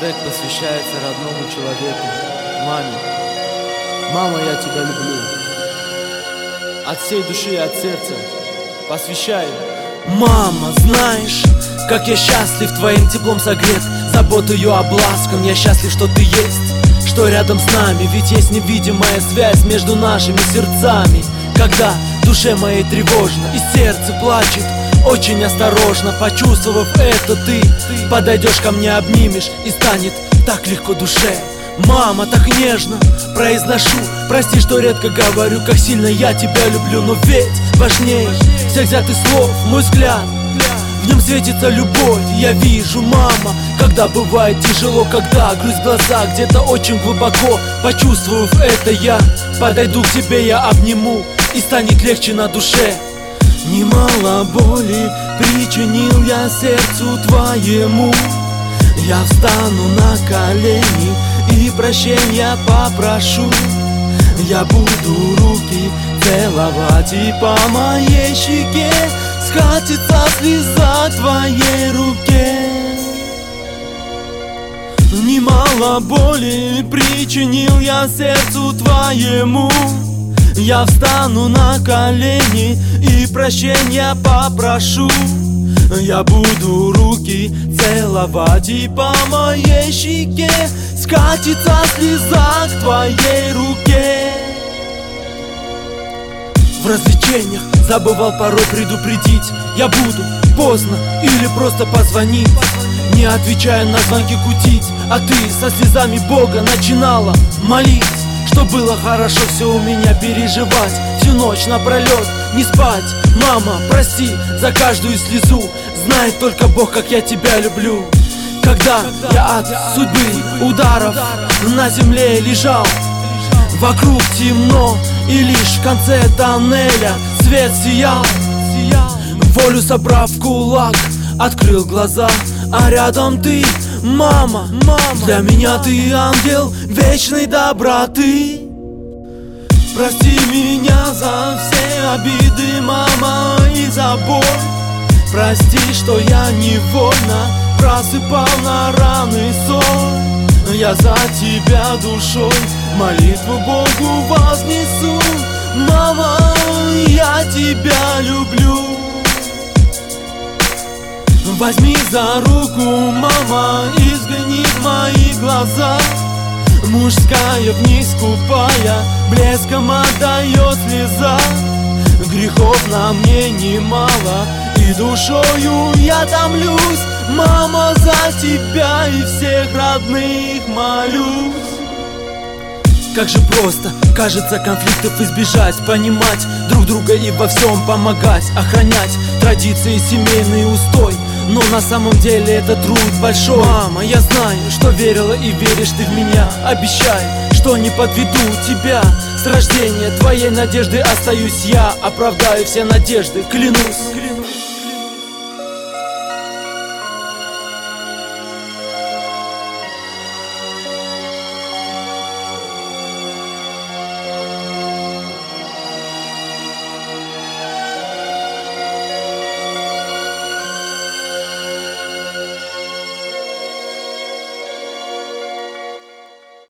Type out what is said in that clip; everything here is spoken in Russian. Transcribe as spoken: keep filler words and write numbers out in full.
трек посвящается родному человеку, маме. Мама, я тебя люблю. От всей души и от сердца посвящаю. Мама, знаешь, как я счастлив твоим теплом согрет, заботою обласком. Я счастлив, что ты есть, что рядом с нами. Ведь есть невидимая связь между нашими сердцами. Когда душе моей тревожно и сердце плачет, очень осторожно, почувствовав это, ты подойдешь ко мне, обнимешь, и станет так легко душе. Мама, так нежно произношу, прости, что редко говорю, как сильно я тебя люблю. Но ведь важнее всех взятых слов мой взгляд, в нем светится любовь. Я вижу, мама, когда бывает тяжело, когда грусть в глазах где-то очень глубоко. Почувствовав это, я подойду к тебе, я обниму, и станет легче на душе. Немало боли причинил я сердцу твоему. Я встану на колени и прощения попрошу. Я буду руки целовать, и по моей щеке скатится слеза к твоей руке. Немало боли причинил я сердцу твоему. Я встану на колени и прощения попрошу. Я буду руки целовать, и по моей щеке скатится слеза к твоей руке. В развлечениях забывал порой предупредить, я буду поздно или просто позвонить, не отвечая на звонки кутить. А ты со слезами Бога начинала молить, что было хорошо все у меня переживать, всю ночь напролет не спать. Мама, прости за каждую слезу, знает только Бог, как я тебя люблю. Когда я от судьбы ударов на земле лежал, вокруг темно, и лишь в конце тоннеля свет сиял. Волю собрав в кулак, открыл глаза, а рядом ты, мама, мама. Для меня ты ангел вечной доброты. Прости меня за все обиды, мама, и за боль. Прости, что я невольно просыпал на раны соль. Я за тебя душой молитву Богу вознесу. Мама, я тебя люблю. Возьми за руку, мама, и взгляни в мои глаза. Мужская вниз купая, блеском отдает слеза. Грехов на мне немало, и душою я томлюсь. Мама, за тебя и всех родных молюсь. Как же просто, кажется, конфликтов избежать, понимать друг друга и во всем помогать, охранять традиции, семейный устой. Но на самом деле это труд большой. Мама, я знаю, что верила и веришь ты в меня. Обещай, что не подведу тебя. С рождения твоей надежды остаюсь я. Оправдаю все надежды, клянусь.